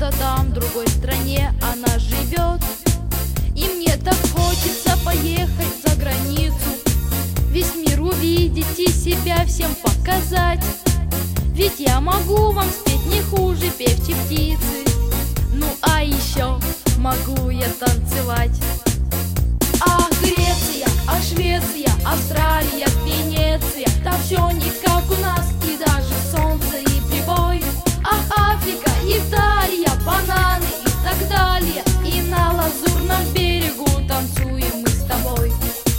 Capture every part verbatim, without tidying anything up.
где-то там, в другой стране она живет. И мне так хочется поехать за границу, весь мир увидеть и себя всем показать. Ведь я могу вам спеть не хуже певчей птицы. Ну а еще могу я танцевать. Ах, Греция, ах, Швеция, Австралия, Венеция, там все не как у нас, и даже солнце и прибой. Ах, Африка, Италия, бананы и так далее, и на лазурном берегу танцуем мы с тобой.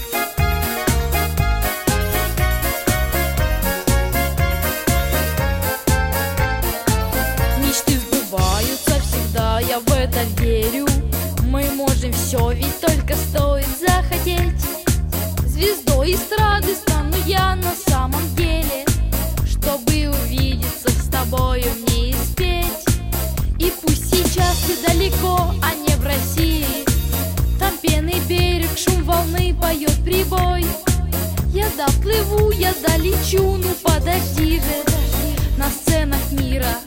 Мечты сбываются всегда, я в это верю. Мы можем все, ведь только стоит захотеть. Звездой эстрады стану я на самом деле, чтобы увидеться с тобою мне и спеть. И пусть сейчас ты далеко, а не в России, там пенный берег, шум волны, поет прибой. Я доплыву, я долечу, ну подожди же, на сценах мира